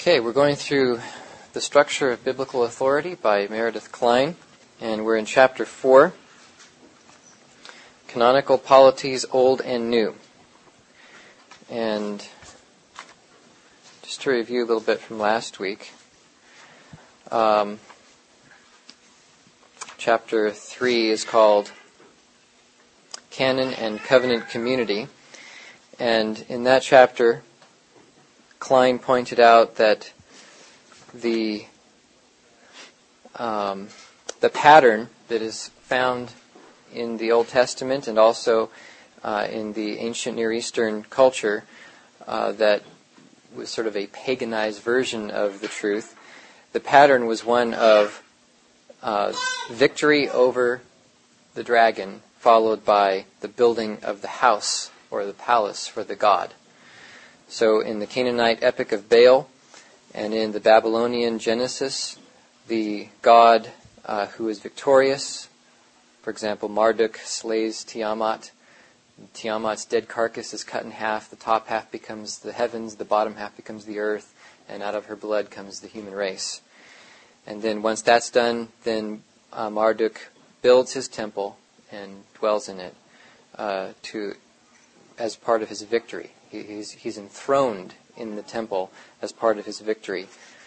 Okay, we're going through The Structure of Biblical Authority by Meredith Kline, and we're in Chapter 4, Canonical Polities, Old and New. And just to review a little bit from last week, Chapter 3 is called Canon and Covenant Community, and in that chapter, Kline pointed out that the pattern that is found in the Old Testament and also in the ancient Near Eastern culture that was sort of a paganized version of the truth, the pattern was one of victory over the dragon followed by the building of the house or the palace for the god. So in the Canaanite epic of Baal and in the Babylonian Genesis, the god who is victorious, for example, Marduk slays Tiamat. Tiamat's dead carcass is cut in half. The top half becomes the heavens, the bottom half becomes the earth, and out of her blood comes the human race. And then once that's done, then Marduk builds his temple and dwells in it as part of his victory. He's enthroned in the temple as part of his victory.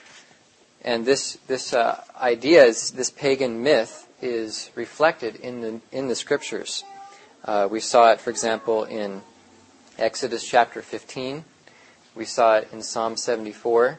And this idea, this pagan myth, is reflected in the Scriptures. We saw it, for example, in Exodus chapter 15. We saw it in Psalm 74.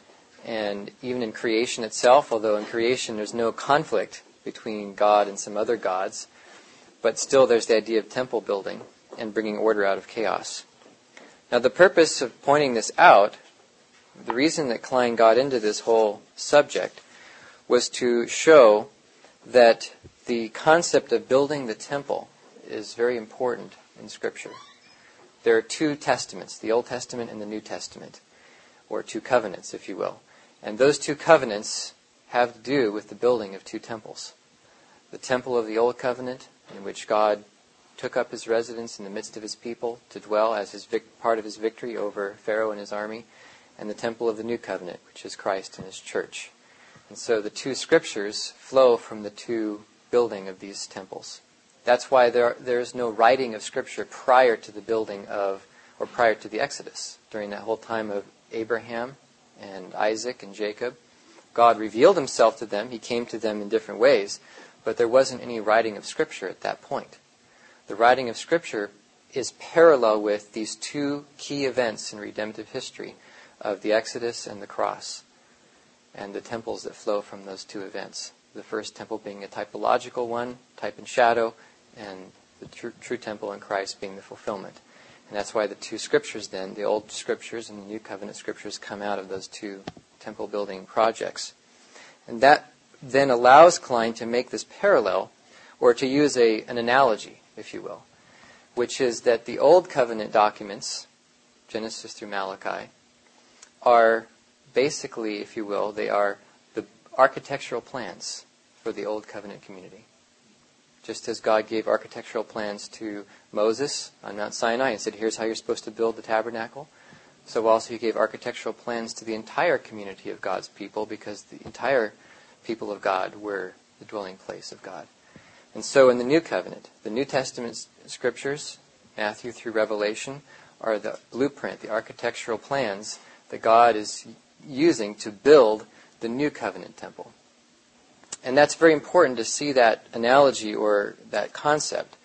And even in creation itself, although in creation there's no conflict between God and some other gods, but still there's the idea of temple building and bringing order out of chaos. Now, the purpose of pointing this out, the reason that Kline got into this whole subject, was to show that the concept of building the temple is very important in Scripture. There are two testaments, the Old Testament and the New Testament, or two covenants, if you will. And those two covenants have to do with the building of two temples. The temple of the Old Covenant, in which God took up his residence in the midst of his people to dwell as part of his victory over Pharaoh and his army, and the temple of the New Covenant, which is Christ and his church. And so the two scriptures flow from the two building of these temples. That's why there is no writing of Scripture prior to the building of, or prior to the Exodus. During that whole time of Abraham and Isaac and Jacob, God revealed himself to them. He came to them in different ways, but there wasn't any writing of Scripture at that point. The writing of Scripture is parallel with these two key events in redemptive history of the Exodus and the cross, and the temples that flow from those two events. The first temple being a typological one, type and shadow, and the true temple in Christ being the fulfillment. And that's why the two scriptures then, the Old Scriptures and the New Covenant Scriptures, come out of those two temple building projects. And that then allows Kline to make this parallel, or to use an analogy, if you will, which is that the Old Covenant documents, Genesis through Malachi, are basically, if you will, they are the architectural plans for the Old Covenant community. Just as God gave architectural plans to Moses on Mount Sinai and said, here's how you're supposed to build the tabernacle, so also he gave architectural plans to the entire community of God's people, because the entire people of God were the dwelling place of God. And so in the New Covenant, the New Testament Scriptures, Matthew through Revelation, are the blueprint, the architectural plans that God is using to build the New Covenant temple. And that's very important to see that analogy or that concept.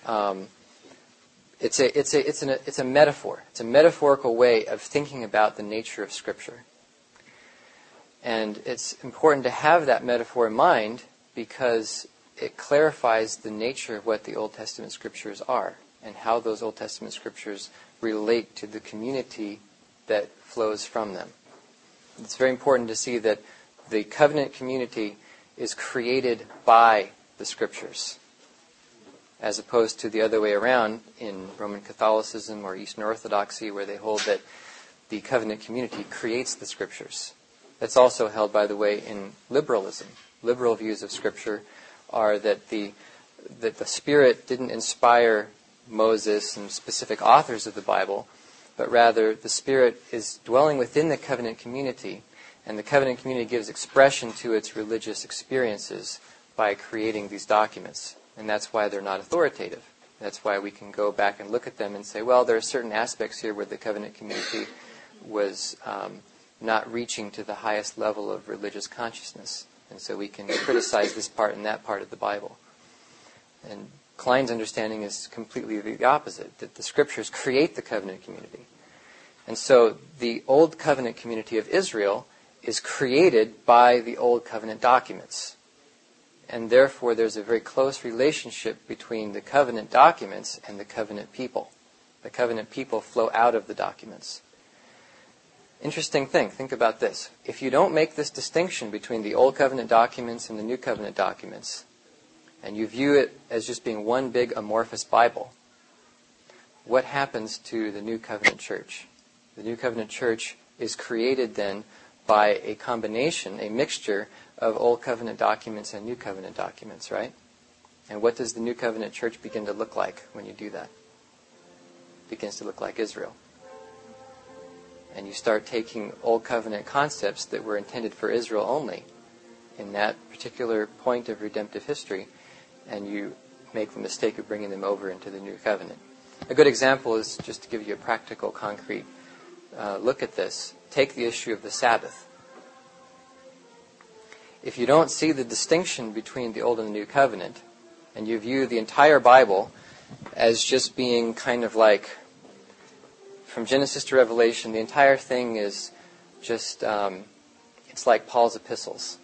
It's a metaphor. It's a metaphorical way of thinking about the nature of Scripture. And it's important to have that metaphor in mind because it clarifies the nature of what the Old Testament Scriptures are and how those Old Testament Scriptures relate to the community that flows from them. It's very important to see that the covenant community is created by the Scriptures, as opposed to the other way around in Roman Catholicism or Eastern Orthodoxy, where they hold that the covenant community creates the Scriptures. That's also held, by the way, in liberalism. Liberal views of Scripture are that the Spirit didn't inspire Moses and specific authors of the Bible, but rather the Spirit is dwelling within the covenant community, and the covenant community gives expression to its religious experiences by creating these documents. And that's why they're not authoritative. That's why we can go back and look at them and say, well, there are certain aspects here where the covenant community was not reaching to the highest level of religious consciousness. And so we can criticize this part and that part of the Bible. And Klein's understanding is completely the opposite, that the Scriptures create the covenant community. And so the Old Covenant community of Israel is created by the Old Covenant documents. And therefore there's a very close relationship between the covenant documents and the covenant people. The covenant people flow out of the documents. Interesting thing, think about this. If you don't make this distinction between the Old Covenant documents and the New Covenant documents, and you view it as just being one big amorphous Bible, what happens to the New Covenant church? The New Covenant church is created then by a combination, a mixture of Old Covenant documents and New Covenant documents, right? And what does the New Covenant church begin to look like when you do that? It begins to look like Israel. And you start taking Old Covenant concepts that were intended for Israel only in that particular point of redemptive history, and you make the mistake of bringing them over into the New Covenant. A good example is, just to give you a practical, concrete look at this, take the issue of the Sabbath. If you don't see the distinction between the Old and the New Covenant, and you view the entire Bible as just being kind of like, from Genesis to Revelation, the entire thing is just, it's like Paul's epistles.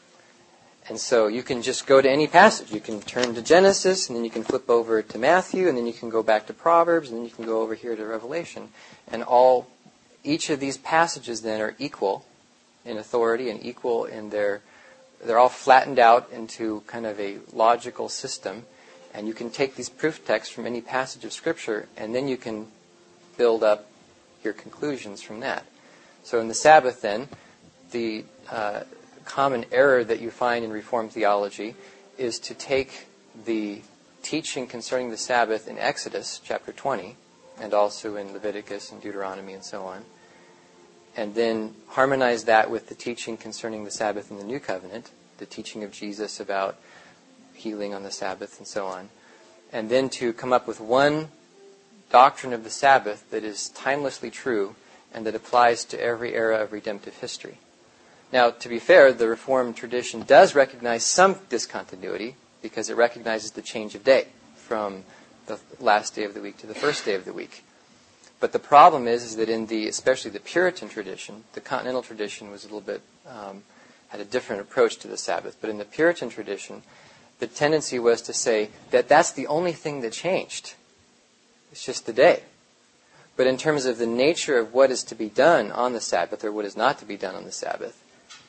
And so you can just go to any passage. You can turn to Genesis, and then you can flip over to Matthew, and then you can go back to Proverbs, and then you can go over here to Revelation. And each of these passages then are equal in authority and equal in they're all flattened out into kind of a logical system. And you can take these proof texts from any passage of Scripture, and then you can build up your conclusions from that. So in the Sabbath then, the common error that you find in Reformed theology is to take the teaching concerning the Sabbath in Exodus chapter 20, and also in Leviticus and Deuteronomy and so on, and then harmonize that with the teaching concerning the Sabbath in the New Covenant, the teaching of Jesus about healing on the Sabbath and so on, and then to come up with one doctrine of the Sabbath that is timelessly true and that applies to every era of redemptive history. Now, to be fair, the Reformed tradition does recognize some discontinuity because it recognizes the change of day from the last day of the week to the first day of the week. But the problem is that in especially the Puritan tradition, the Continental tradition was a little bit, had a different approach to the Sabbath. But in the Puritan tradition, the tendency was to say that that's the only thing that changed. It's just the day. But in terms of the nature of what is to be done on the Sabbath or what is not to be done on the Sabbath,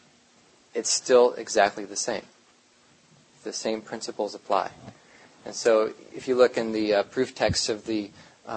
it's still exactly the same. The same principles apply. And so if you look in the proof texts of the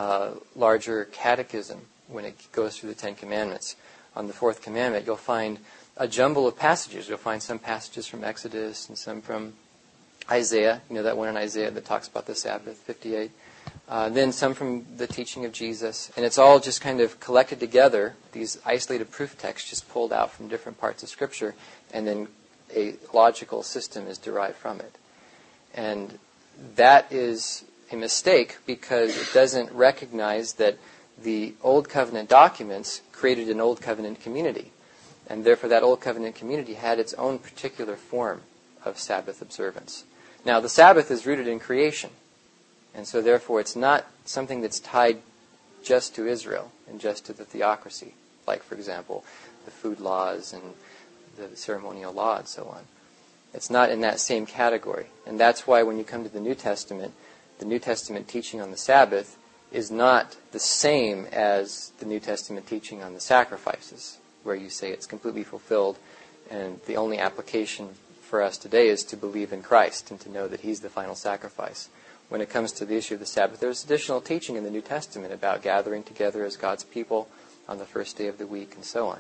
larger catechism, when it goes through the Ten Commandments, on the fourth commandment, you'll find a jumble of passages. You'll find some passages from Exodus and some from Isaiah. You know that one in Isaiah that talks about the Sabbath, 58. Then some from the teaching of Jesus. And it's all just kind of collected together, these isolated proof texts just pulled out from different parts of Scripture, and then a logical system is derived from it. And that is a mistake because it doesn't recognize that the Old Covenant documents created an Old Covenant community. And therefore that Old Covenant community had its own particular form of Sabbath observance. Now, the Sabbath is rooted in creation. And so therefore it's not something that's tied just to Israel and just to the theocracy, like, for example, the food laws and the ceremonial law and so on. It's not in that same category. And that's why when you come to the New Testament teaching on the Sabbath is not the same as the New Testament teaching on the sacrifices, where you say it's completely fulfilled and the only application for us today is to believe in Christ and to know that He's the final sacrifice. When it comes to the issue of the Sabbath, there's additional teaching in the New Testament about gathering together as God's people on the first day of the week and so on.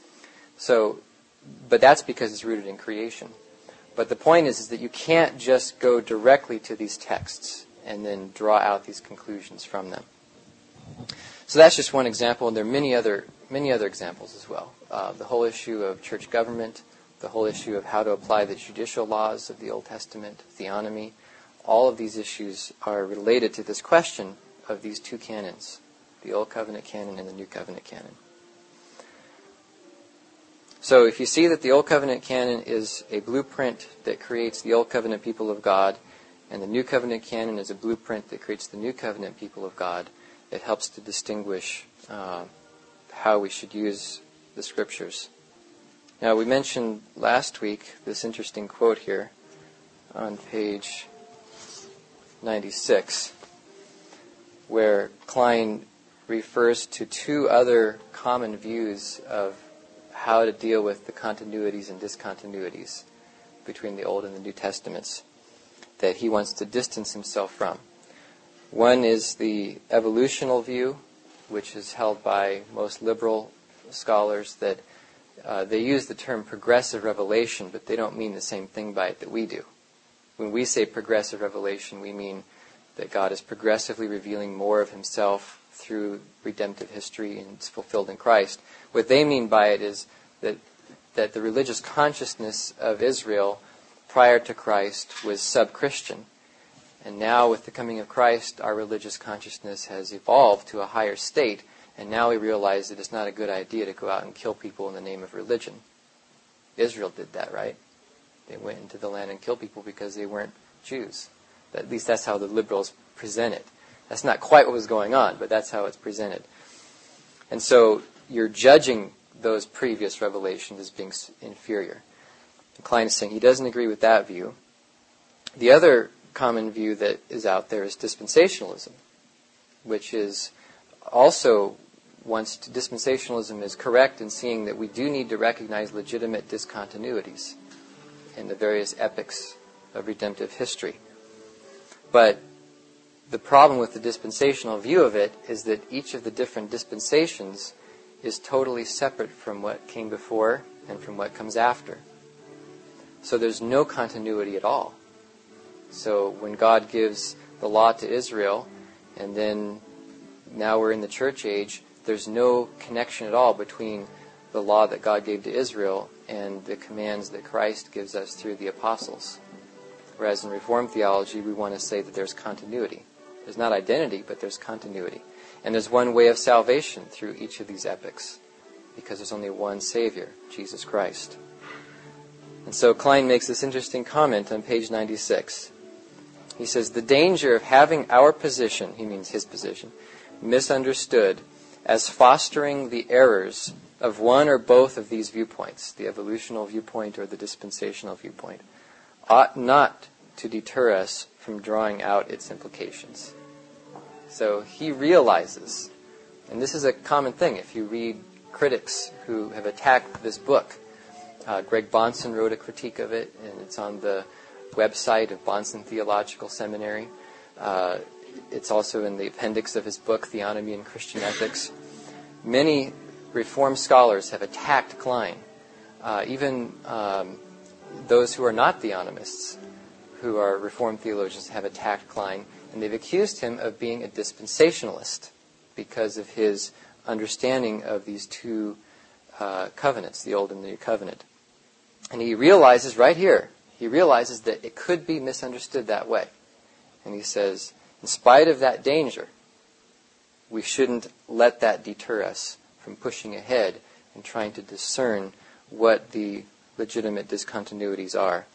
So, but that's because it's rooted in creation. But the point is that you can't just go directly to these texts and then draw out these conclusions from them. So that's just one example, and there are many other examples as well. The whole issue of church government, the whole issue of how to apply the judicial laws of the Old Testament, theonomy, all of these issues are related to this question of these two canons, the Old Covenant canon and the New Covenant canon. So if you see that the Old Covenant canon is a blueprint that creates the Old Covenant people of God, and the New Covenant canon is a blueprint that creates the New Covenant people of God, it helps to distinguish how we should use the Scriptures. Now, we mentioned last week this interesting quote here on page 96, where Klein refers to two other common views of how to deal with the continuities and discontinuities between the Old and the New Testaments that he wants to distance himself from. One is the evolutional view, which is held by most liberal scholars, that they use the term progressive revelation, but they don't mean the same thing by it that we do. When we say progressive revelation, we mean that God is progressively revealing more of himself through redemptive history and it's fulfilled in Christ. What they mean by it is that the religious consciousness of Israel prior to Christ was sub-Christian. And now with the coming of Christ, our religious consciousness has evolved to a higher state, and now we realize that it's not a good idea to go out and kill people in the name of religion. Israel did that, right? They went into the land and killed people because they weren't Jews. At least that's how the liberals present it. That's not quite what was going on, but that's how it's presented. And so you're judging those previous revelations as being inferior. And Klein is saying he doesn't agree with that view. The other common view that is out there is dispensationalism, which is also dispensationalism is correct in seeing that we do need to recognize legitimate discontinuities in the various epochs of redemptive history. But the problem with the dispensational view of it is that each of the different dispensations is totally separate from what came before and from what comes after. So there's no continuity at all. So when God gives the law to Israel, and then now we're in the church age, there's no connection at all between the law that God gave to Israel and the commands that Christ gives us through the apostles. Whereas in Reformed theology, we want to say that there's continuity. There's not identity, but there's continuity. And there's one way of salvation through each of these epochs, because there's only one Savior, Jesus Christ. And so Klein makes this interesting comment on page 96. He says, the danger of having our position, he means his position, misunderstood as fostering the errors of one or both of these viewpoints, the evolutional viewpoint or the dispensational viewpoint, ought not to deter us from drawing out its implications. So he realizes, and this is a common thing if you read critics who have attacked this book. Greg Bahnsen wrote a critique of it, and it's on the website of Bahnsen Theological Seminary. It's also in the appendix of his book, Theonomy and Christian Ethics. Many Reformed scholars have attacked Klein, even those who are not theonomists, who are Reformed theologians, have attacked Klein, and they've accused him of being a dispensationalist because of his understanding of these two covenants, the Old and the New Covenant. And he realizes right here, that it could be misunderstood that way. And he says, in spite of that danger, we shouldn't let that deter us from pushing ahead and trying to discern what the legitimate discontinuities are.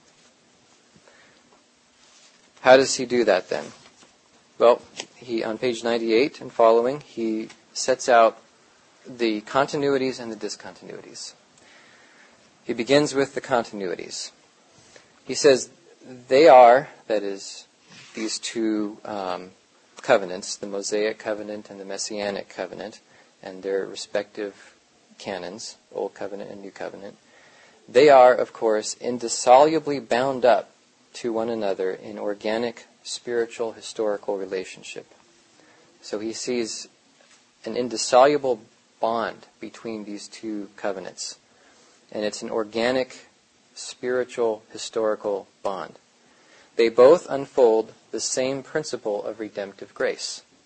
How does he do that then? Well, on page 98 and following, he sets out the continuities and the discontinuities. He begins with the continuities. He says they are, that is, these two covenants, the Mosaic covenant and the Messianic covenant, and their respective canons, Old Covenant and New Covenant. They are, of course, indissolubly bound up to one another in organic, spiritual, historical relationship. So he sees an indissoluble bond between these two covenants. And it's an organic, spiritual, historical bond. They both unfold the same principle of redemptive grace.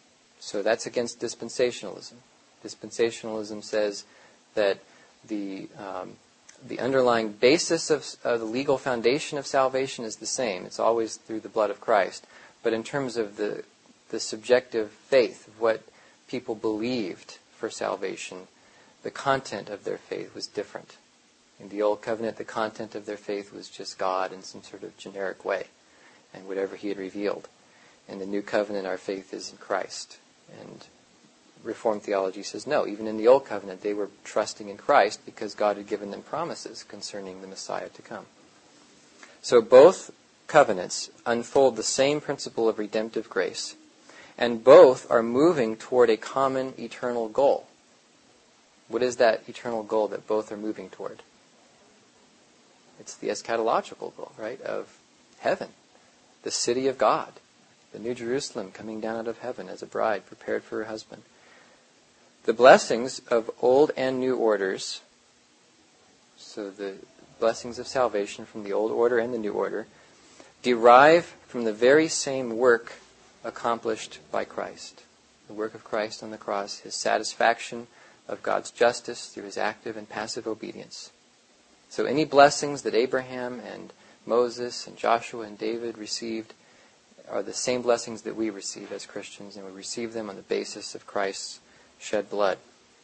So that's against dispensationalism. Dispensationalism says that the underlying basis of the legal foundation of salvation is the same. It's always through the blood of Christ. But in terms of the subjective faith, of what people believed for salvation, the content of their faith was different. In the Old Covenant, the content of their faith was just God in some sort of generic way, and whatever He had revealed. In the New Covenant, our faith is in Christ. And Reformed theology says no, even in the Old Covenant, they were trusting in Christ because God had given them promises concerning the Messiah to come. So both covenants unfold the same principle of redemptive grace, and both are moving toward a common eternal goal. What is that eternal goal that both are moving toward? It's the eschatological goal, right, of heaven, the city of God, the New Jerusalem coming down out of heaven as a bride prepared for her husband. The blessings of old and new orders, so the blessings of salvation from the old order and the new order, derive from the very same work accomplished by Christ. The work of Christ on the cross, His satisfaction of God's justice through His active and passive obedience. So any blessings that Abraham and Moses and Joshua and David received are the same blessings that we receive as Christians, and we receive them on the basis of Christ's shed blood.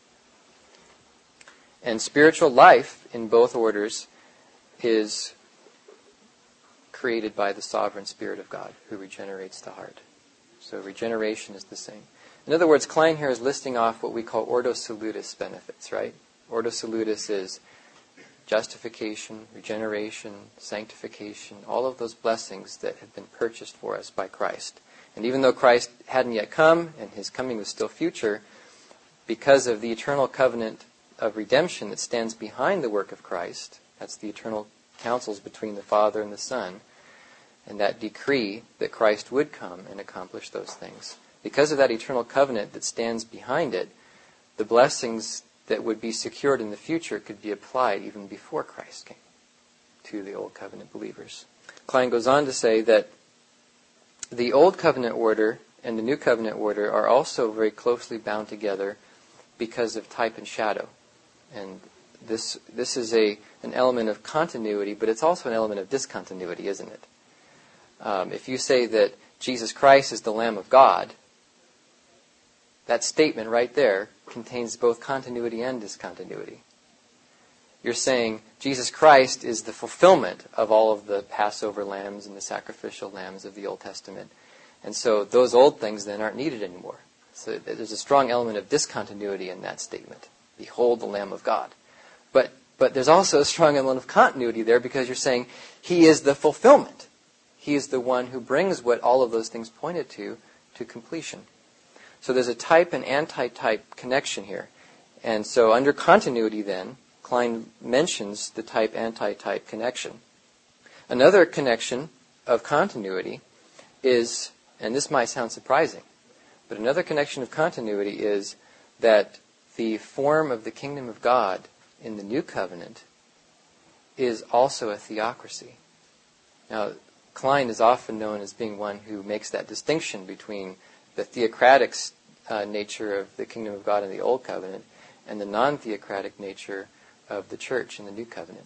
And spiritual life in both orders is created by the sovereign Spirit of God who regenerates the heart. So regeneration is the same. In other words, Klein here is listing off what we call ordo salutis benefits, right? Ordo salutis is justification, regeneration, sanctification, all of those blessings that have been purchased for us by Christ. And even though Christ hadn't yet come and His coming was still future, because of the eternal covenant of redemption that stands behind the work of Christ, that's the eternal counsels between the Father and the Son, and that decree that Christ would come and accomplish those things. Because of that eternal covenant that stands behind it, the blessings that would be secured in the future could be applied even before Christ came to the Old Covenant believers. Klein goes on to say that the Old Covenant order and the New Covenant order are also very closely bound together because of type and shadow. And this is an element of continuity, but it's also an element of discontinuity, isn't it? If you say that Jesus Christ is the Lamb of God, that statement right there contains both continuity and discontinuity. You're saying Jesus Christ is the fulfillment of all of the Passover lambs and the sacrificial lambs of the Old Testament. And so those old things then aren't needed anymore. So there's a strong element of discontinuity in that statement. Behold the Lamb of God. But there's also a strong element of continuity there because you're saying He is the fulfillment. He is the one who brings what all of those things pointed to completion. So there's a type and anti-type connection here. And so under continuity then, Klein mentions the type-anti-type connection. Another connection of continuity is, and this might sound surprising, but another connection of continuity is that the form of the kingdom of God in the New Covenant is also a theocracy. Now, Klein is often known as being one who makes that distinction between the theocratic nature of the kingdom of God in the Old Covenant and the non-theocratic nature of the church in the New Covenant.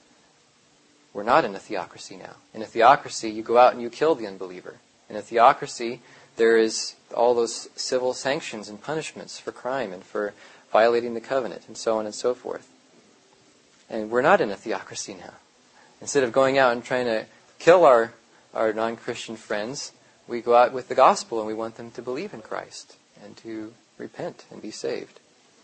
We're not in a theocracy now. In a theocracy, you go out and you kill the unbeliever. In a theocracy, there is all those civil sanctions and punishments for crime and for violating the covenant and so on and so forth. And we're not in a theocracy now. Instead of going out and trying to kill our non-Christian friends, we go out with the gospel and we want them to believe in Christ and to repent and be saved.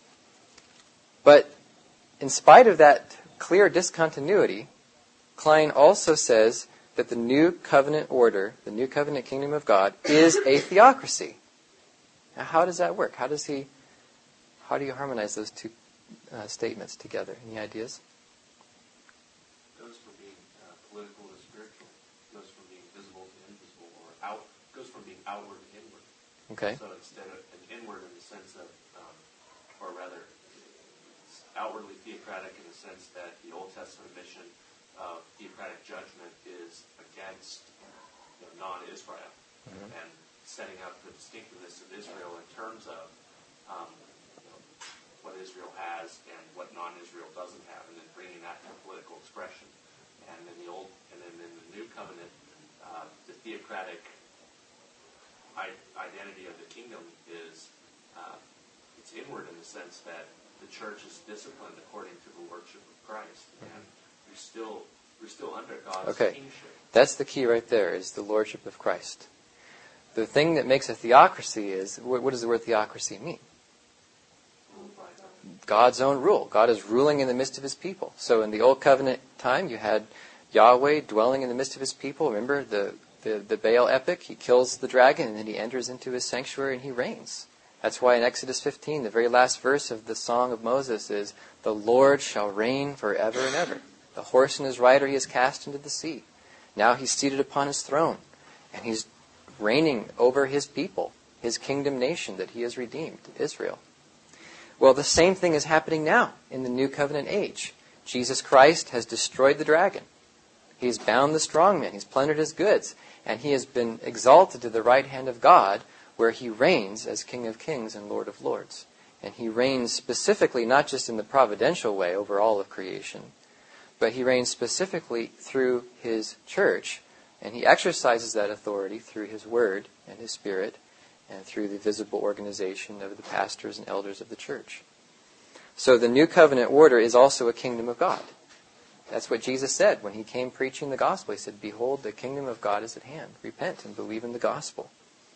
But in spite of that clear discontinuity, Klein also says that the New Covenant order, the New Covenant kingdom of God, is a theocracy. Now, how does that work? How do you harmonize those two statements together? Any ideas? It goes from being political to spiritual. It goes from being visible to invisible, goes from being outward to inward. Okay. So instead of an inward in the sense of, or rather, it's outwardly theocratic in the sense that the Old Testament mission of theocratic judgment is against non-Israel. Mm-hmm. And setting up the distinctiveness of Israel in terms of what Israel has and what non-Israel doesn't have, and then bringing that to political expression. And in the New Covenant, the theocratic identity of the kingdom is it's inward in the sense that the church is disciplined according to the lordship of Christ, and we're still under God's kingship. That's the key right there, is the lordship of Christ. The thing that makes a theocracy is, what does the word theocracy mean? God's own rule. God is ruling in the midst of his people. So in the Old Covenant time, you had Yahweh dwelling in the midst of his people. Remember the Baal epic? He kills the dragon and then he enters into his sanctuary and he reigns. That's why in Exodus 15, the very last verse of the Song of Moses is, "The Lord shall reign forever and ever. The horse and his rider he has cast into the sea. Now he's seated upon his throne, and he's reigning over his people, his kingdom nation that he has redeemed, Israel." Well, the same thing is happening now in the New Covenant age. Jesus Christ has destroyed the dragon. He's bound the strong man. He's plundered his goods. And he has been exalted to the right hand of God, where he reigns as King of Kings and Lord of Lords. And he reigns specifically not just in the providential way over all of creation, but he reigns specifically through his church. And he exercises that authority through his word and his spirit, and through the visible organization of the pastors and elders of the church. So the New Covenant order is also a kingdom of God. That's what Jesus said when he came preaching the gospel. He said, "Behold, the kingdom of God is at hand. Repent and believe in the gospel."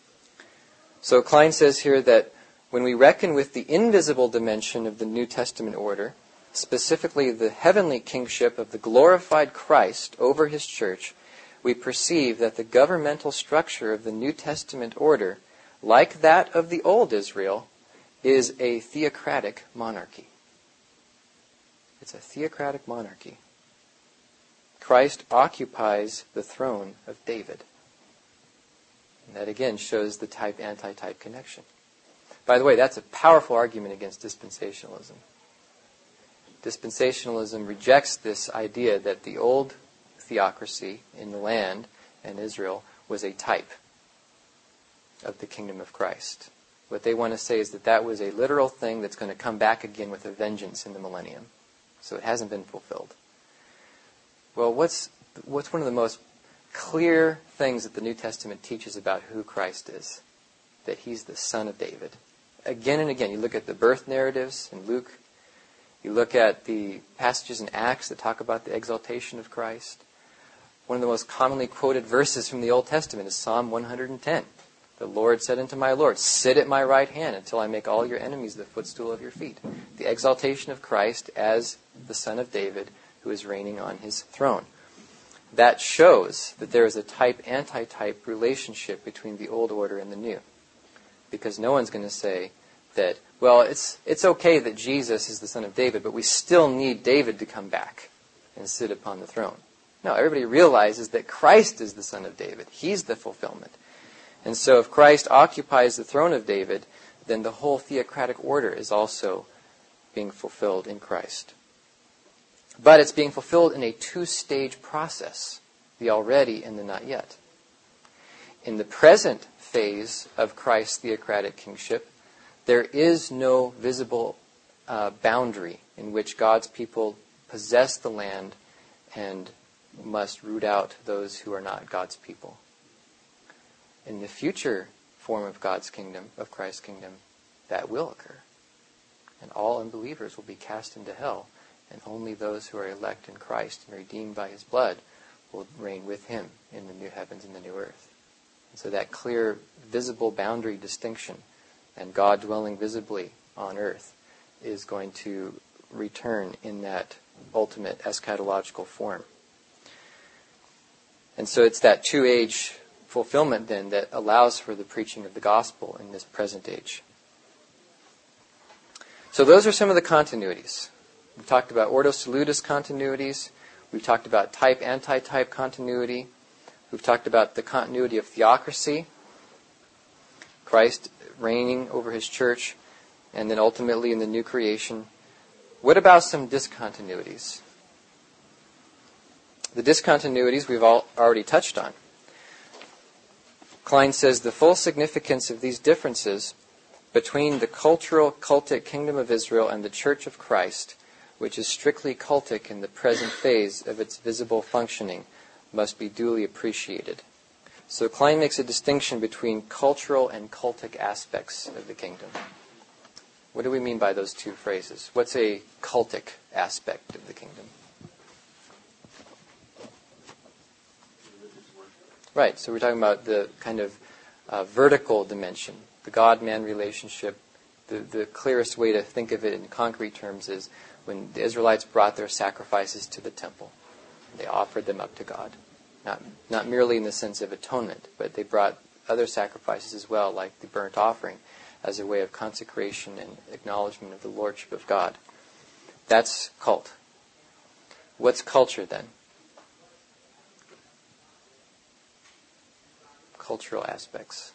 So Klein says here that when we reckon with the invisible dimension of the New Testament order, specifically the heavenly kingship of the glorified Christ over his church, we perceive that the governmental structure of the New Testament order, like that of the old Israel, is a theocratic monarchy. It's a theocratic monarchy. Christ occupies the throne of David. And that again shows the type-anti-type connection. By the way, that's a powerful argument against dispensationalism. Dispensationalism rejects this idea that the old theocracy in the land and Israel was a type of the kingdom of Christ. What they want to say is that that was a literal thing that's going to come back again with a vengeance in the millennium. So it hasn't been fulfilled. Well, what's one of the most clear things that the New Testament teaches about who Christ is? That he's the Son of David. Again and again, you look at the birth narratives in Luke. You look at the passages in Acts that talk about the exaltation of Christ. One of the most commonly quoted verses from the Old Testament is Psalm 110. "The Lord said unto my Lord, sit at my right hand until I make all your enemies the footstool of your feet." The exaltation of Christ as the Son of David who is reigning on his throne. That shows that there is a type-anti-type relationship between the old order and the new. Because no one's going to say that, well, it's okay that Jesus is the Son of David, but we still need David to come back and sit upon the throne. No, everybody realizes that Christ is the Son of David. He's the fulfillment. And so if Christ occupies the throne of David, then the whole theocratic order is also being fulfilled in Christ. But it's being fulfilled in a two-stage process, the already and the not yet. In the present phase of Christ's theocratic kingship, there is no visible boundary in which God's people possess the land and must root out those who are not God's people. In the future form of God's kingdom, of Christ's kingdom, that will occur. And all unbelievers will be cast into hell, and only those who are elect in Christ and redeemed by his blood will reign with him in the new heavens and the new earth. And so that clear, visible boundary distinction and God dwelling visibly on earth is going to return in that ultimate eschatological form. And so it's that two-age fulfillment then that allows for the preaching of the gospel in this present age. So those are some of the continuities. We've talked about Ordo Salutis continuities. We've talked about type-anti-type continuity. We've talked about the continuity of theocracy, Christ reigning over his church, and then ultimately in the new creation. What about some discontinuities? The discontinuities we've already touched on. Klein says the full significance of these differences between the cultural cultic kingdom of Israel and the Church of Christ, which is strictly cultic in the present phase of its visible functioning, must be duly appreciated. So Klein makes a distinction between cultural and cultic aspects of the kingdom. What do we mean by those two phrases? What's a cultic aspect of the kingdom? Right, so we're talking about the kind of vertical dimension, the God-man relationship. The clearest way to think of it in concrete terms is when the Israelites brought their sacrifices to the temple. They offered them up to God. Not merely in the sense of atonement, but they brought other sacrifices as well, like the burnt offering, as a way of consecration and acknowledgement of the lordship of God. That's cult. What's culture then? Cultural aspects.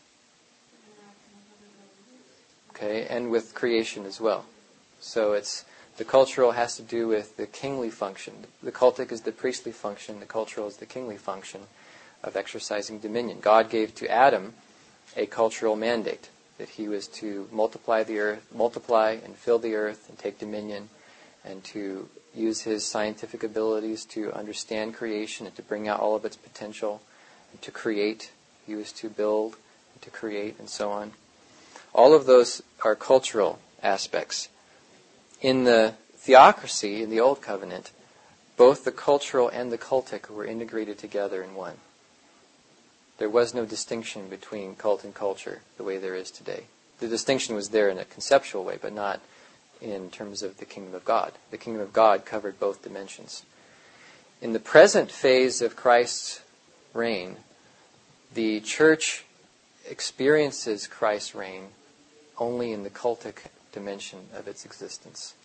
Okay, and with creation as well. So the cultural has to do with the kingly function. The cultic is the priestly function. The cultural is the kingly function of exercising dominion. God gave to Adam a cultural mandate that he was to multiply and fill the earth and take dominion, and to use his scientific abilities to understand creation and to bring out all of its potential, and to create. He was to build and to create and so on. All of those are cultural aspects. In the theocracy, in the Old Covenant, both the cultural and the cultic were integrated together in one. There was no distinction between cult and culture the way there is today. The distinction was there in a conceptual way, but not in terms of the kingdom of God. The kingdom of God covered both dimensions. In the present phase of Christ's reign, the church experiences Christ's reign only in the cultic dimension of its existence.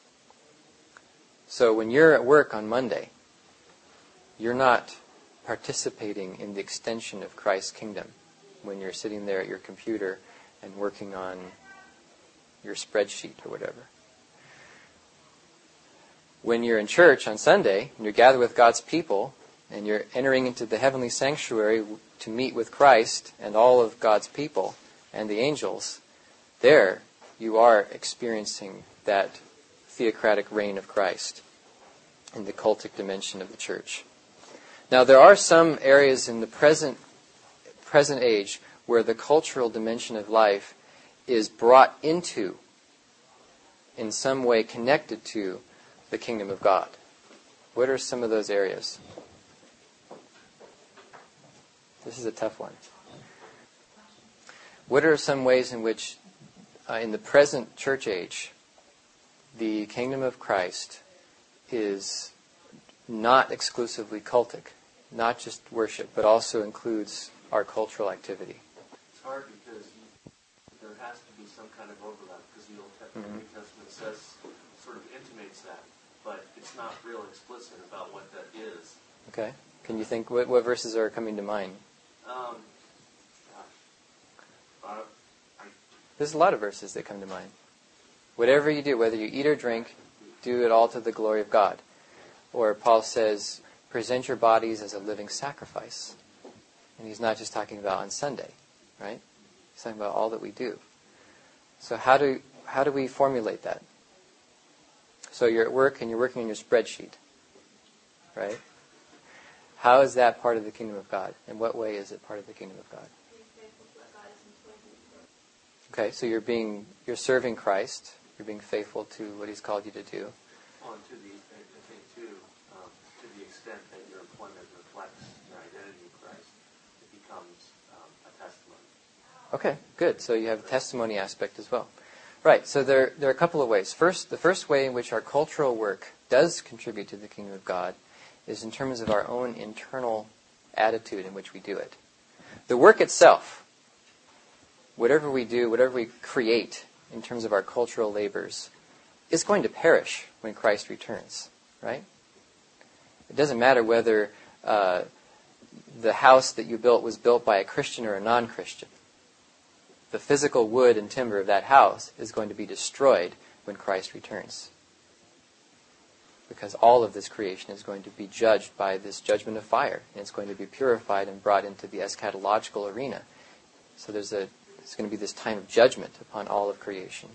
So when you're at work on Monday, you're not participating in the extension of Christ's kingdom when you're sitting there at your computer and working on your spreadsheet or whatever. When you're in church on Sunday, and you're gathered with God's people, and you're entering into the heavenly sanctuary to meet with Christ and all of God's people and the angels, there you are experiencing that theocratic reign of Christ in the cultic dimension of the church. Now, there are some areas in the present age where the cultural dimension of life is brought into, in some way connected to, the kingdom of God. What are some of those areas? This is a tough one. What are some ways in which, in the present church age, the kingdom of Christ is not exclusively cultic, not just worship, but also includes our cultural activity? It's hard because there has to be some kind of overlap, because the New Testament says, sort of intimates that, but it's not real explicit about what that is. Okay. Can you think, what verses are coming to mind? There's a lot of verses that come to mind. Whatever you do, whether you eat or drink, do it all to the glory of God. Or Paul says, present your bodies as a living sacrifice. And he's not just talking about on Sunday, right? He's talking about all that we do. So how do we formulate that? So you're at work and you're working on your spreadsheet, right? How is that part of the kingdom of God? In what way is it part of the kingdom of God? Okay, so you're serving Christ. You're being faithful to what He's called you to do. Well, and to the extent that your employment reflects your identity in Christ, it becomes a testimony. Okay, good. So you have a testimony aspect as well. Right, so there are a couple of ways. The first way in which our cultural work does contribute to the kingdom of God is in terms of our own internal attitude in which we do it. The work itself, whatever we do, whatever we create in terms of our cultural labors, is going to perish when Christ returns, right? It doesn't matter whether the house that you built was built by a Christian or a non-Christian. The physical wood and timber of that house is going to be destroyed when Christ returns. Because all of this creation is going to be judged by this judgment of fire. And it's going to be purified and brought into the eschatological arena. So there's going to be this time of judgment upon all of creation.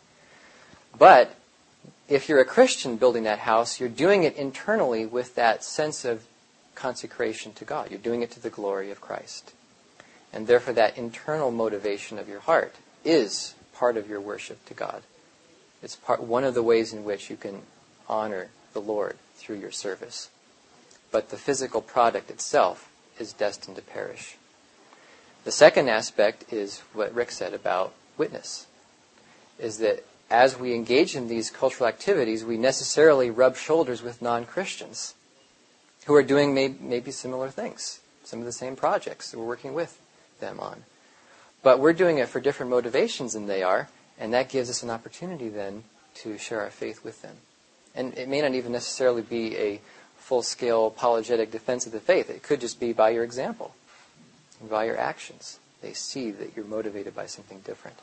But if you're a Christian building that house, you're doing it internally with that sense of consecration to God. You're doing it to the glory of Christ. And therefore that internal motivation of your heart is part of your worship to God. It's one of the ways in which you can honor the Lord through your service. But the physical product itself is destined to perish. The second aspect is what Rick said about witness, is that as we engage in these cultural activities, we necessarily rub shoulders with non-Christians who are doing maybe similar things, some of the same projects that we're working with them on. But we're doing it for different motivations than they are, and that gives us an opportunity then to share our faith with them. And it may not even necessarily be a full-scale apologetic defense of the faith. It could just be by your example and by your actions. They see that you're motivated by something different.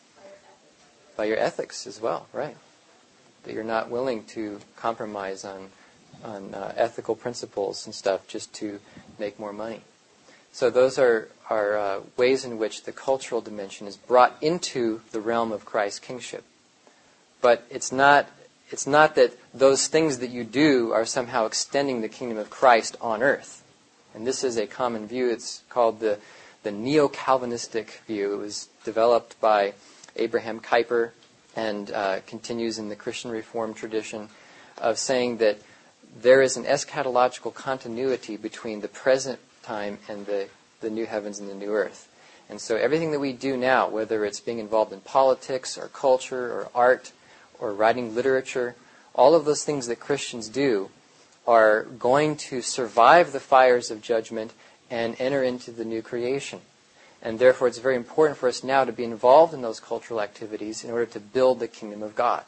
By your ethics as well, right? That you're not willing to compromise on ethical principles and stuff just to make more money. So those are ways in which the cultural dimension is brought into the realm of Christ's kingship. But it's not that those things that you do are somehow extending the kingdom of Christ on earth. And this is a common view. It's called the neo-Calvinistic view. It was developed by Abraham Kuyper and continues in the Christian Reformed tradition of saying that there is an eschatological continuity between the present time and the new heavens and the new earth. And so everything that we do now, whether it's being involved in politics or culture or art or writing literature, all of those things that Christians do are going to survive the fires of judgment and enter into the new creation. And therefore it's very important for us now to be involved in those cultural activities in order to build the kingdom of God.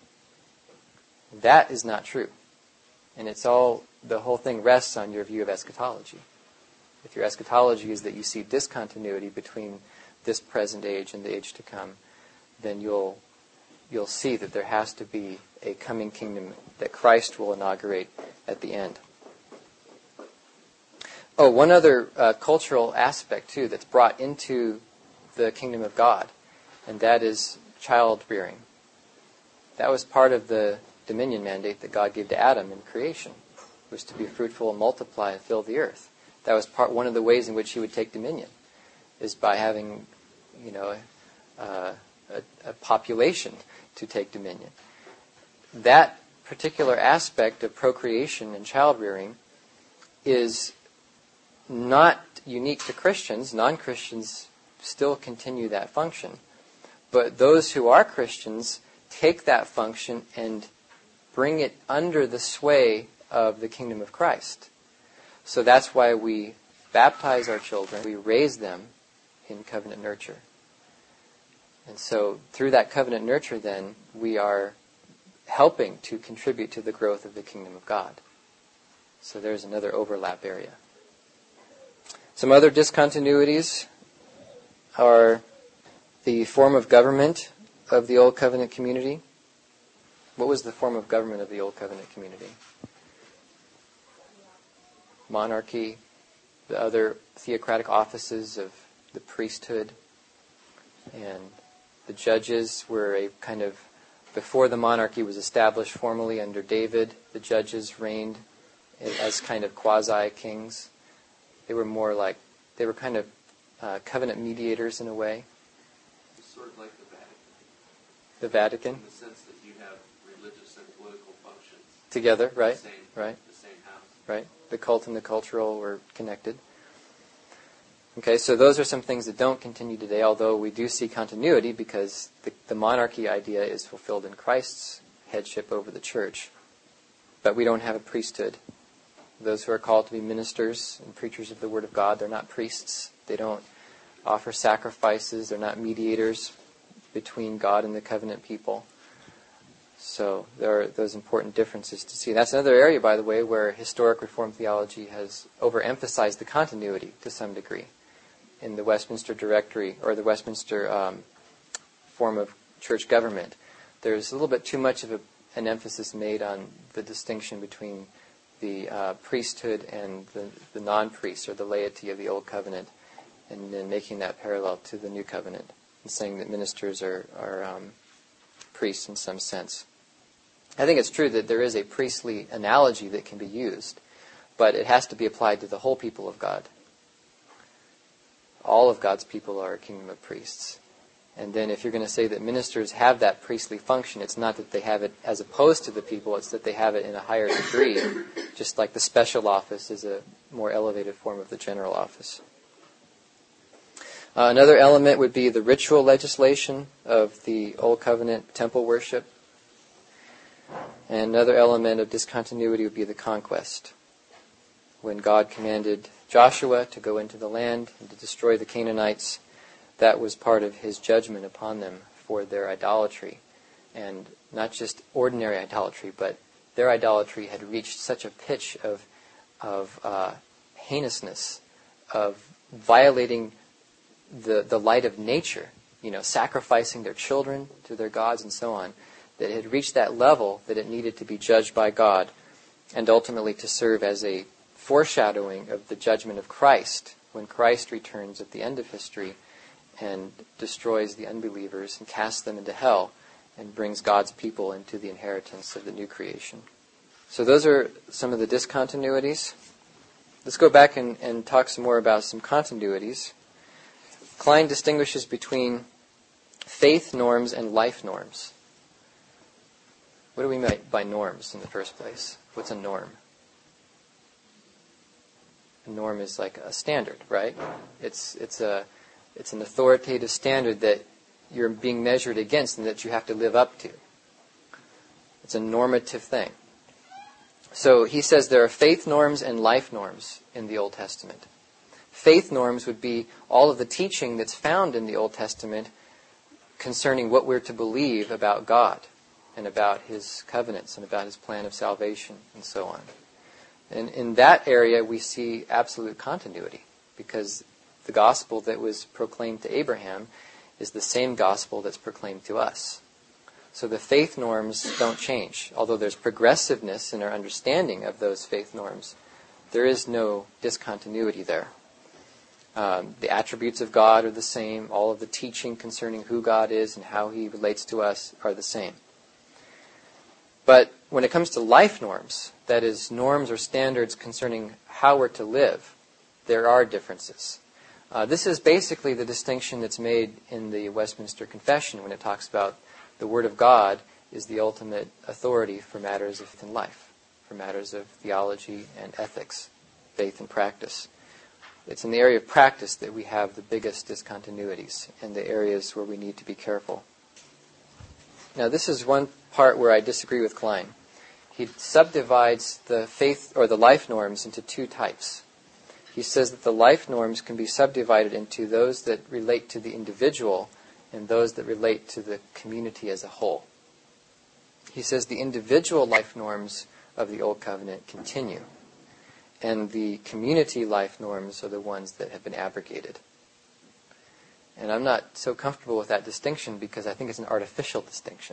That is not true. And the whole thing rests on your view of eschatology. If your eschatology is that you see discontinuity between this present age and the age to come, then you'll see that there has to be a coming kingdom that Christ will inaugurate at the end. Oh, one other cultural aspect, too, that's brought into the kingdom of God, and that is child rearing. That was part of the dominion mandate that God gave to Adam in creation, was to be fruitful and multiply and fill the earth. That was one of the ways in which he would take dominion, is by having, a population to take dominion. That particular aspect of procreation and child rearing is not unique to Christians. Non-Christians still continue that function. But those who are Christians take that function and bring it under the sway of the kingdom of Christ. So that's why we baptize our children. We raise them in covenant nurture. And so through that covenant nurture then, we are helping to contribute to the growth of the kingdom of God. So there's another overlap area. Some other discontinuities are the form of government of the Old Covenant community. What was the form of government of the Old Covenant community? Monarchy, the other theocratic offices of the priesthood, and the judges were a kind of, before the monarchy was established formally under David, the judges reigned as kind of quasi-kings. They were kind of covenant mediators in a way. It's sort of like the Vatican. The Vatican? In the sense that you have religious and political functions together, right? The same house. Right. The cult and the cultural were connected. Okay, so those are some things that don't continue today, although we do see continuity because the monarchy idea is fulfilled in Christ's headship over the church. But we don't have a priesthood. Those who are called to be ministers and preachers of the Word of God, they're not priests. They don't offer sacrifices. They're not mediators between God and the covenant people. So there are those important differences to see. That's another area, by the way, where historic Reformed theology has overemphasized the continuity to some degree. In the Westminster Directory, or the Westminster form of church government, there's a little bit too much of an emphasis made on the distinction between the priesthood and the non-priests, or the laity of the Old Covenant. and then making that parallel to the new covenant and saying that ministers are priests in some sense. I think it's true that there is a priestly analogy that can be used, but it has to be applied to the whole people of God. All of God's people are a kingdom of priests. And then if you're going to say that ministers have that priestly function, it's not that they have it as opposed to the people, it's that they have it in a higher degree, just like the special office is a more elevated form of the general office. Another element would be the ritual legislation of the Old Covenant temple worship. And another element of discontinuity would be the conquest. When God commanded Joshua to go into the land and to destroy the Canaanites, that was part of his judgment upon them for their idolatry. And not just ordinary idolatry, but their idolatry had reached such a pitch of heinousness, of violating the light of nature, sacrificing their children to their gods and so on, that it had reached that level that it needed to be judged by God and ultimately to serve as a foreshadowing of the judgment of Christ when Christ returns at the end of history and destroys the unbelievers and casts them into hell and brings God's people into the inheritance of the new creation. So those are some of the discontinuities. Let's go back and talk some more about some continuities. Klein distinguishes between faith norms and life norms. What do we mean by norms in the first place? What's a norm? A norm is like a standard, right? It's an authoritative standard that you're being measured against and that you have to live up to. It's a normative thing. So he says there are faith norms and life norms in the Old Testament. Faith norms would be all of the teaching that's found in the Old Testament concerning what we're to believe about God and about His covenants and about His plan of salvation and so on. And in that area we see absolute continuity because the gospel that was proclaimed to Abraham is the same gospel that's proclaimed to us. So the faith norms don't change. Although there's progressiveness in our understanding of those faith norms, there is no discontinuity there. The attributes of God are the same. All of the teaching concerning who God is and how He relates to us are the same. But when it comes to life norms, that is, norms or standards concerning how we're to live, there are differences. This is basically the distinction that's made in the Westminster Confession when it talks about the Word of God is the ultimate authority for matters of life, for matters of theology and ethics, faith and practice. It's in the area of practice that we have the biggest discontinuities and the areas where we need to be careful. Now, this is one part where I disagree with Klein. He subdivides the faith or the life norms into two types. He says that the life norms can be subdivided into those that relate to the individual and those that relate to the community as a whole. He says the individual life norms of the Old Covenant continue, and the community life norms are the ones that have been abrogated. And I'm not so comfortable with that distinction because I think it's an artificial distinction.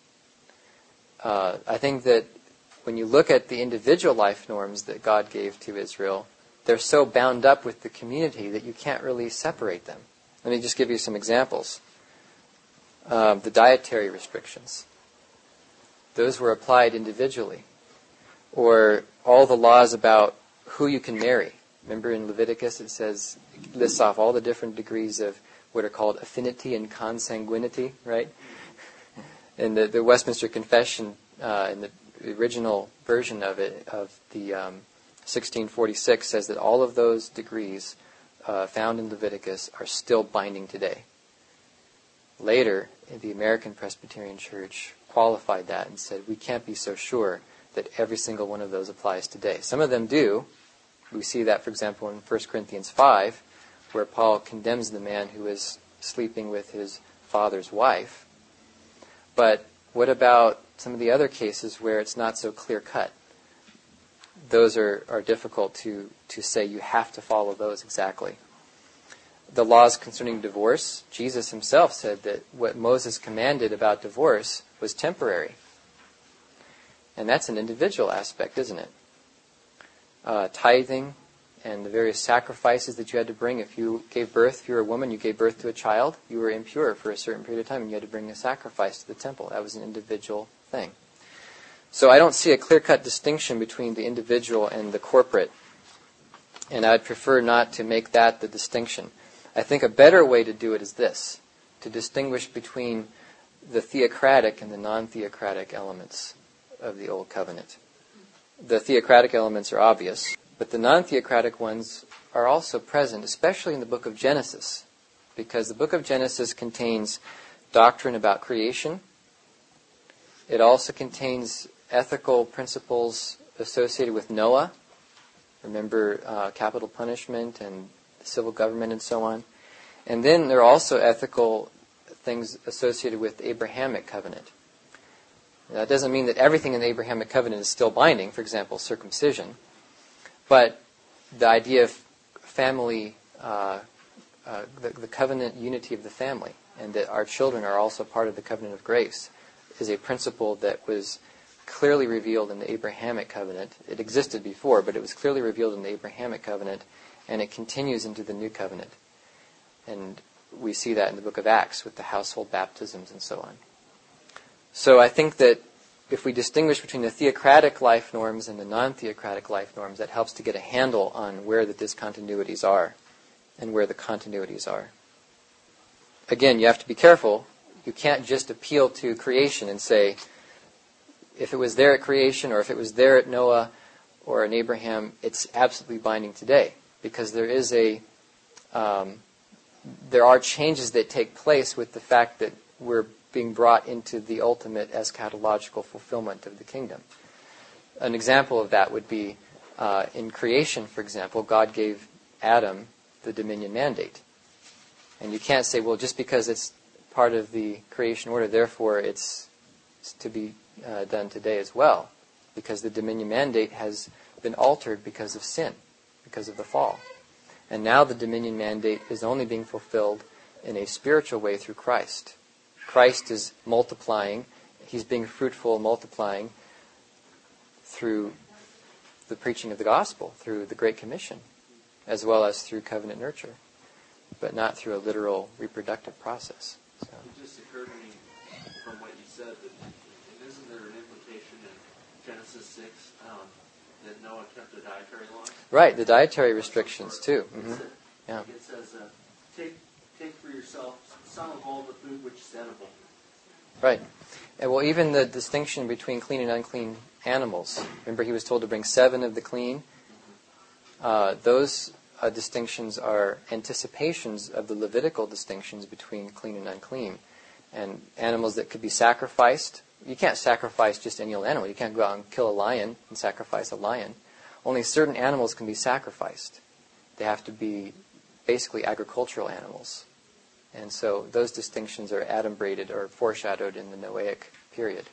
I think that when you look at the individual life norms that God gave to Israel, they're so bound up with the community that you can't really separate them. Let me just give you some examples. The dietary restrictions. Those were applied individually. Or all the laws about who you can marry. Remember in Leviticus it lists off all the different degrees of what are called affinity and consanguinity, right? In the Westminster Confession, in the original version of it, of the 1646, says that all of those degrees found in Leviticus are still binding today. Later, the American Presbyterian Church qualified that and said we can't be so sure that every single one of those applies today. Some of them do. We see that, for example, in 1 Corinthians 5, where Paul condemns the man who is sleeping with his father's wife. But what about some of the other cases where it's not so clear-cut? Those are difficult to say you have to follow those exactly. The laws concerning divorce, Jesus himself said that what Moses commanded about divorce was temporary. And that's an individual aspect, isn't it? Tithing and the various sacrifices that you had to bring. If you gave birth, if you were a woman, you gave birth to a child, you were impure for a certain period of time, and you had to bring a sacrifice to the temple. That was an individual thing. So I don't see a clear-cut distinction between the individual and the corporate, and I'd prefer not to make that the distinction. I think a better way to do it is this, to distinguish between the theocratic and the non-theocratic elements of the Old Covenant. The theocratic elements are obvious, but the non-theocratic ones are also present, especially in the book of Genesis, because the book of Genesis contains doctrine about creation. It also contains ethical principles associated with Noah. Remember capital punishment and civil government and so on. And then there are also ethical things associated with the Abrahamic covenant. That doesn't mean that everything in the Abrahamic covenant is still binding, for example, circumcision. But the idea of family, the covenant unity of the family, and that our children are also part of the covenant of grace, is a principle that was clearly revealed in the Abrahamic covenant. It existed before, but it was clearly revealed in the Abrahamic covenant, and it continues into the new covenant. And we see that in the book of Acts with the household baptisms and so on. So I think that if we distinguish between the theocratic life norms and the non-theocratic life norms, that helps to get a handle on where the discontinuities are and where the continuities are. Again, you have to be careful. You can't just appeal to creation and say, if it was there at creation or if it was there at Noah or in Abraham, it's absolutely binding today. Because there is there are changes that take place with the fact that we're being brought into the ultimate eschatological fulfillment of the kingdom. An example of that would be in creation, for example, God gave Adam the dominion mandate. And you can't say, well, just because it's part of the creation order, therefore it's to be done today as well. Because the dominion mandate has been altered because of sin, because of the fall. And now the dominion mandate is only being fulfilled in a spiritual way through Christ. Christ is multiplying. He's being fruitful and multiplying through the preaching of the gospel, through the Great Commission, as well as through covenant nurture, but not through a literal reproductive process. So. It just occurred to me from what you said that isn't there an implication in Genesis 6 that Noah kept the dietary laws? Right, the dietary restrictions too. Mm-hmm. Yeah. It says, take for yourself some of all the food which is edible. Right. And well, even the distinction between clean and unclean animals. Remember, he was told to bring 7 of the clean. Those distinctions are anticipations of the Levitical distinctions between clean and unclean. And animals that could be sacrificed. You can't sacrifice just any old animal. You can't go out and kill a lion and sacrifice a lion. Only certain animals can be sacrificed. They have to be basically agricultural animals. And so those distinctions are adumbrated or foreshadowed in the Noahic period.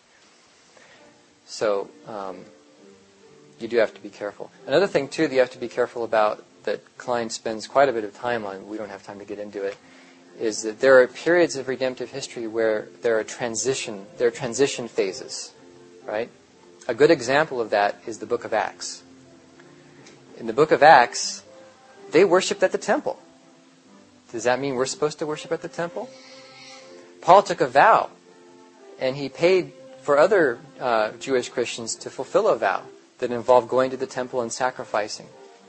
So you do have to be careful. Another thing, too, that you have to be careful about that Klein spends quite a bit of time on, we don't have time to get into it, is that there are periods of redemptive history where there are transition phases, right? A good example of that is the book of Acts. In the book of Acts, they worshipped at the temple. Does that mean we're supposed to worship at the temple? Paul took a vow, and he paid for other Jewish Christians to fulfill a vow that involved going to the temple and sacrificing.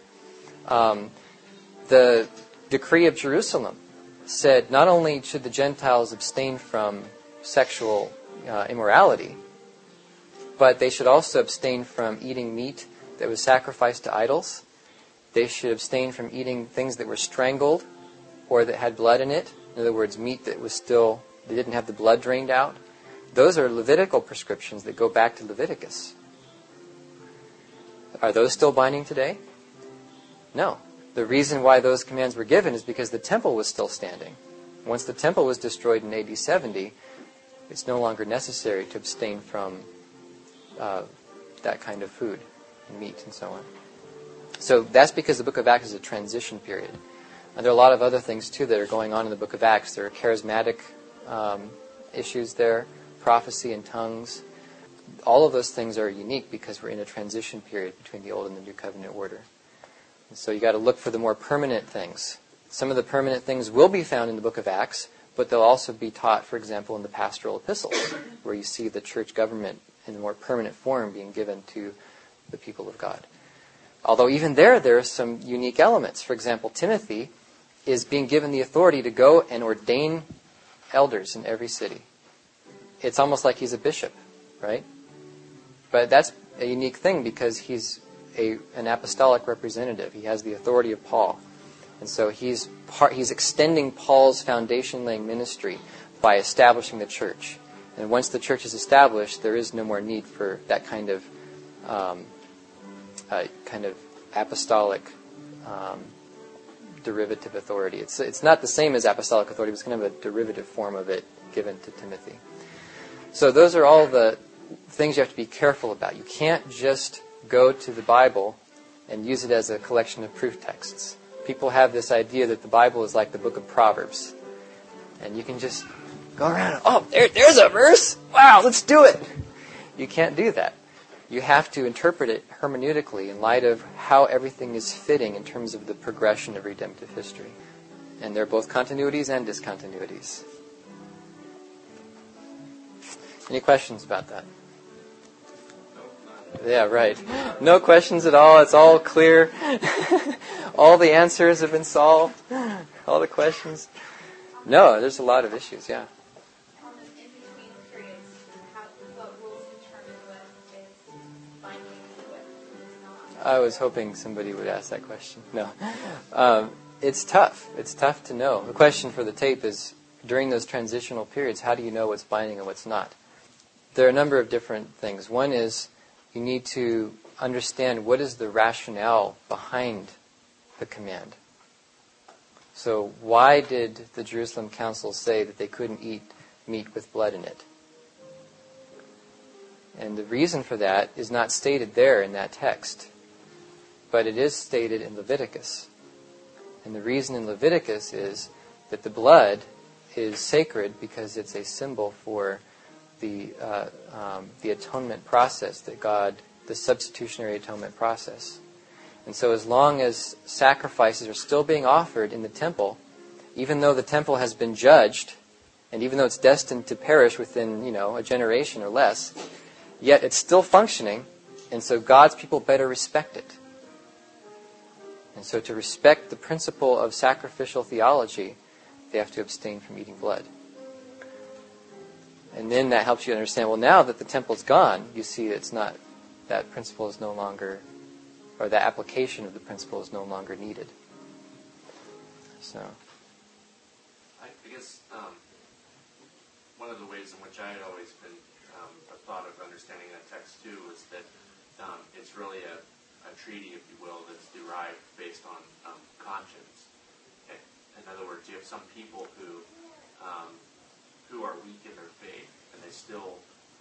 The decree of Jerusalem said not only should the Gentiles abstain from sexual immorality, but they should also abstain from eating meat that was sacrificed to idols. They should abstain from eating things that were strangled or that had blood in it. In other words, meat that was still, they didn't have the blood drained out. Those are Levitical prescriptions that go back to Leviticus. Are those still binding today? No. The reason why those commands were given is because the temple was still standing. Once the temple was destroyed in AD 70, it's no longer necessary to abstain from that kind of food, meat and so on. So that's because the book of Acts is a transition period. And there are a lot of other things, too, that are going on in the book of Acts. There are charismatic issues there, prophecy and tongues. All of those things are unique because we're in a transition period between the Old and the New Covenant order. And so you got to look for the more permanent things. Some of the permanent things will be found in the book of Acts, but they'll also be taught, for example, in the pastoral epistles, where you see the church government in a more permanent form being given to the people of God. Although even there are some unique elements. For example, Timothy is being given the authority to go and ordain elders in every city. It's almost like he's a bishop, right? But that's a unique thing because he's an apostolic representative. He has the authority of Paul. And so he's extending Paul's foundation-laying ministry by establishing the church. And once the church is established, there is no more need for that kind of apostolic derivative authority. It's not the same as apostolic authority, but it's kind of a derivative form of it given to Timothy. So those are all the things you have to be careful about. You can't just go to the Bible and use it as a collection of proof texts. People have this idea that the Bible is like the book of Proverbs. And you can just go around, there's a verse! Wow, let's do it! You can't do that. You have to interpret it hermeneutically in light of how everything is fitting in terms of the progression of redemptive history. And there are both continuities and discontinuities. Any questions about that? Yeah, right. No questions at all. It's all clear. All the answers have been solved. All the questions. No, there's a lot of issues, yeah. On the in-between periods, what rules determine what is binding and what is not? I was hoping somebody would ask that question. No. It's tough. It's tough to know. The question for the tape is, during those transitional periods, how do you know what's binding and what's not? There are a number of different things. One is you need to understand what is the rationale behind the command. So why did the Jerusalem Council say that they couldn't eat meat with blood in it? And the reason for that is not stated there in that text, but it is stated in Leviticus. And the reason in Leviticus is that the blood is sacred because it's a symbol for the atonement process that God, the substitutionary atonement process. And so as long as sacrifices are still being offered in the temple, even though the temple has been judged, and even though it's destined to perish within, a generation or less, yet it's still functioning, and so God's people better respect it. And so to respect the principle of sacrificial theology, they have to abstain from eating blood. And then that helps you understand, well, now that the temple's gone, you see it's not, that principle is no longer, or the application of the principle is no longer needed. So, I guess one of the ways in which I had always been thought of understanding that text too is that it's really a treaty, if you will, that's derived based on conscience. Okay? In other words, you have some people who are weak in their faith, and they still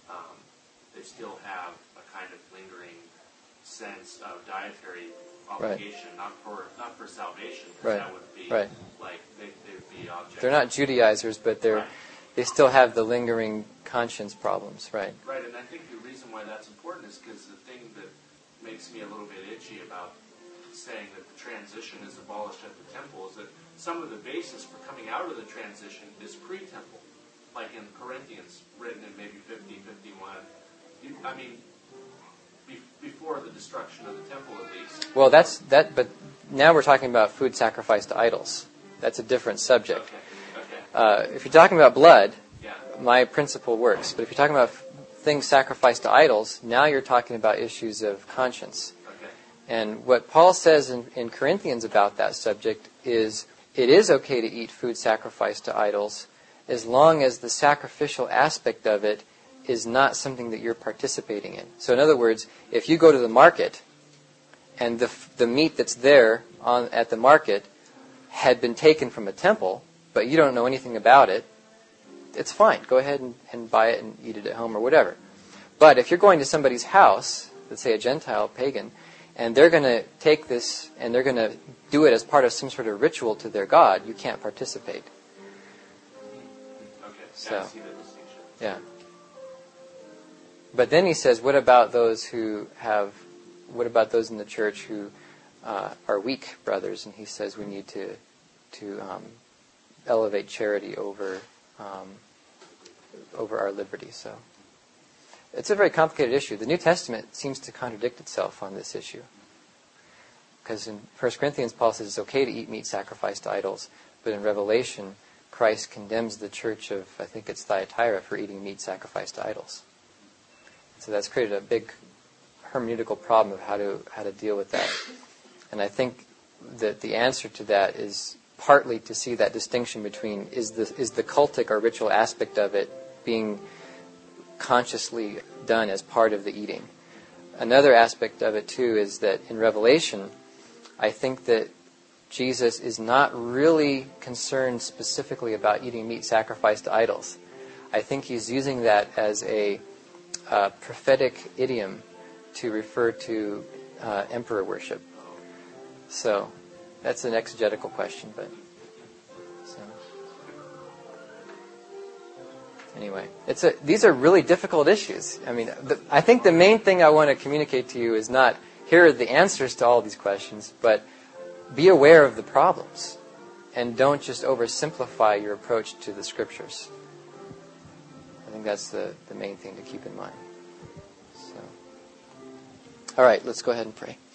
have a kind of lingering sense of dietary obligation, right. not for salvation, because right. that would be right. like they would be objects. They're not Judaizers, but they still have the lingering conscience problems, right? Right, and I think the reason why that's important is because the thing that makes me a little bit itchy about saying that the transition is abolished at the temple is that some of the basis for coming out of the transition is pre-temple. Like in Corinthians, written in maybe 50, 51. Before the destruction of the temple at least. Well, but now we're talking about food sacrificed to idols. That's a different subject. Okay. If you're talking about blood, yeah. My principle works. But if you're talking about things sacrificed to idols, now you're talking about issues of conscience. Okay. And what Paul says in Corinthians about that subject is it is okay to eat food sacrificed to idols as long as the sacrificial aspect of it is not something that you're participating in. So in other words, if you go to the market and the meat that's there at the market had been taken from a temple, but you don't know anything about it, it's fine. Go ahead and buy it and eat it at home or whatever. But if you're going to somebody's house, let's say a Gentile, pagan, and they're going to take this and they're going to do it as part of some sort of ritual to their god, you can't participate. Okay, so, I see the distinction. Yeah. But then he says, what about those in the church who our weak brothers, and he says we need to elevate charity over our liberty. So it's a very complicated issue. The New Testament seems to contradict itself on this issue. Because in 1 Corinthians, Paul says it's okay to eat meat sacrificed to idols, but in Revelation, Christ condemns the church of, I think it's Thyatira, for eating meat sacrificed to idols. So that's created a big hermeneutical problem of how to deal with that. And I think that the answer to that is partly to see that distinction between is the cultic or ritual aspect of it being consciously done as part of the eating. Another aspect of it too is that in Revelation, I think that Jesus is not really concerned specifically about eating meat sacrificed to idols. I think he's using that as a prophetic idiom to refer to emperor worship. So that's an exegetical question, but so anyway, these are really difficult issues. I mean, I think the main thing I want to communicate to you is not here are the answers to all these questions, but be aware of the problems and don't just oversimplify your approach to the scriptures. I think that's the main thing to keep in mind. So, all right, let's go ahead and pray.